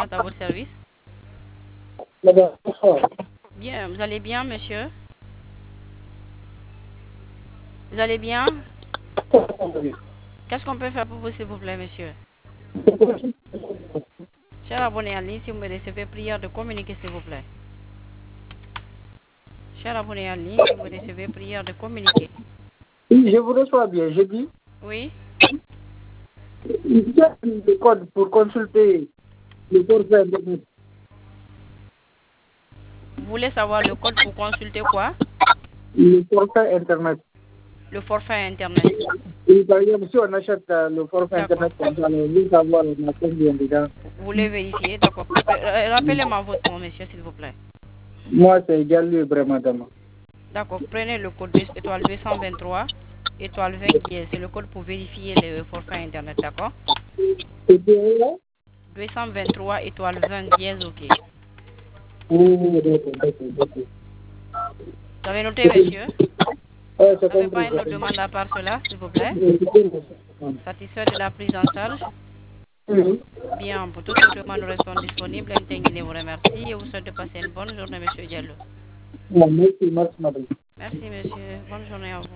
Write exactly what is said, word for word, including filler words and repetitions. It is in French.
à votre service. Madame, bonsoir. Bien, vous allez bien, monsieur? Vous allez bien? Qu'est-ce qu'on peut faire pour vous, s'il vous plaît, monsieur? Cher abonné en ligne, si vous me recevez, prière de communiquer, s'il vous plaît. Cher abonné en ligne, si vous me recevez, prière de communiquer. Oui, je vous reçois bien. Je dis, Oui? il y a le code pour consulter le forfait Internet. Vous voulez savoir le code pour consulter quoi? Le forfait Internet. Le forfait Internet. Oui, par exemple, si on achète euh, le forfait D'accord. Internet comme ça, on veut savoir on a combien dedans. Vous voulez vérifier? D'accord. Euh, Rappelez-moi votre nom, monsieur, s'il vous plaît. Moi, c'est Gallu Ibrahima Dama. D'accord. Prenez le code deux- étoile deux cent vingt-trois, étoile vingt dièse. C'est le code pour vérifier le forfait Internet, d'accord? Et puis, là, deux cent vingt-trois, étoile vingt dièse, ok. oui, d'accord, d'accord, d'accord. Vous avez noté, monsieur? Ouais, c'est Vous n'avez compris, pas une c'est autre demande à part cela, s'il vous plaît? compris. Satisfait de la prise en charge? Oui. Bien, pour toutes les demandes, nous restons disponibles. Intégrez vous remercie et vous souhaite de passer une bonne journée, monsieur Diallo. Bon, merci, merci, madame. Merci, monsieur. Bonne journée à vous.